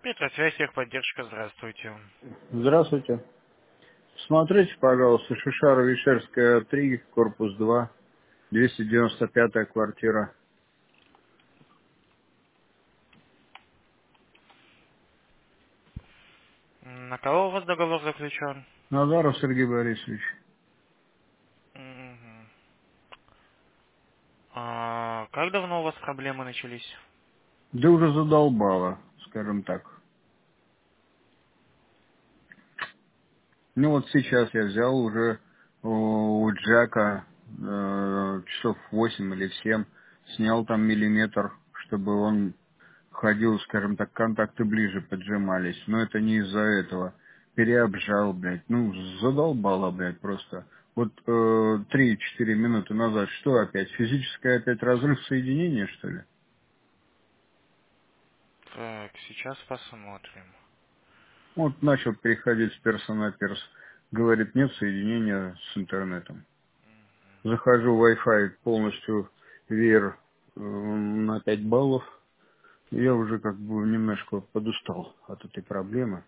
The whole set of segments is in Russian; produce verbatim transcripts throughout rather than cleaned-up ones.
Петросвязь, техподдержка, здравствуйте. Здравствуйте. Смотрите, пожалуйста, Шишаро-Вишерская, три, корпус два, двести девяносто пятая квартира. М, На кого у вас договор заключен? Назаров Сергей Борисович. Мгм. А, как давно у вас проблемы начались? Да уже задолбало, скажем так. Ну вот сейчас я взял уже у Джека э, часов восемь или в семь, снял там миллиметр, чтобы он ходил, скажем так, контакты ближе поджимались. Но это не из-за этого. Переобжал, блядь. Ну, задолбало, блядь, просто. Вот э, три-четыре минуты назад что опять? Физическое опять разрыв соединения, что ли? Так, сейчас посмотрим. Вот начал переходить с перса на перс. Говорит, нет соединения с интернетом. Захожу в Wi-Fi полностью веер э, на пять баллов. Я уже как бы немножко подустал от этой проблемы.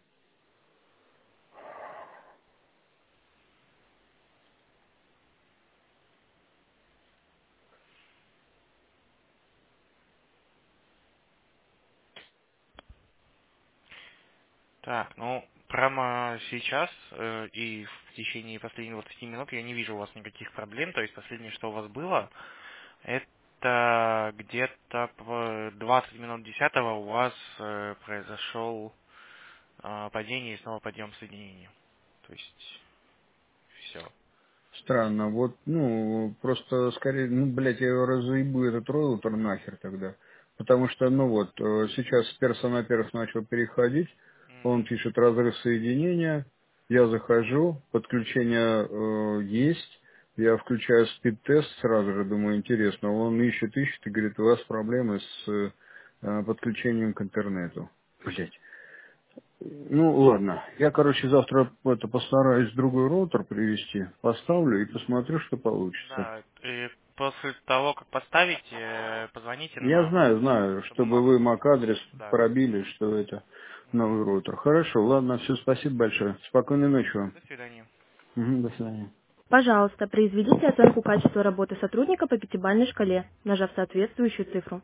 Так, ну, прямо сейчас э, и в течение последних двадцати минут я не вижу у вас никаких проблем. То есть последнее, что у вас было, это где-то в двадцать минут десятого у вас э, произошел э, падение и снова подъем соединения. То есть все. Странно, вот, ну, просто скорее, ну, блядь, я его разъебу, этот роутер нахер тогда. Потому что, ну вот, э, сейчас с перса на перс начал переходить, он пишет разрыв соединения, я захожу, подключение э, есть, я включаю спид-тест сразу же, думаю, интересно, он ищет, ищет и говорит, у вас проблемы с э, подключением к интернету. Блять. Ну, ладно. Я, короче, завтра это постараюсь другой роутер привести, поставлю и посмотрю, что получится. Да, и после того, как поставите, позвоните Я нам, знаю, знаю, чтобы чтобы мы... вы MAC-адрес Да. пробили, что это новый роутер. Хорошо, ладно, все, спасибо большое. Спокойной ночи вам. До свидания. Мгм, до свидания. Пожалуйста, произведите оценку качества работы сотрудника по пятибалльной шкале, нажав соответствующую цифру.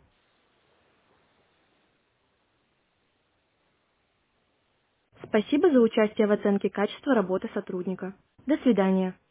Спасибо за участие в оценке качества работы сотрудника. До свидания.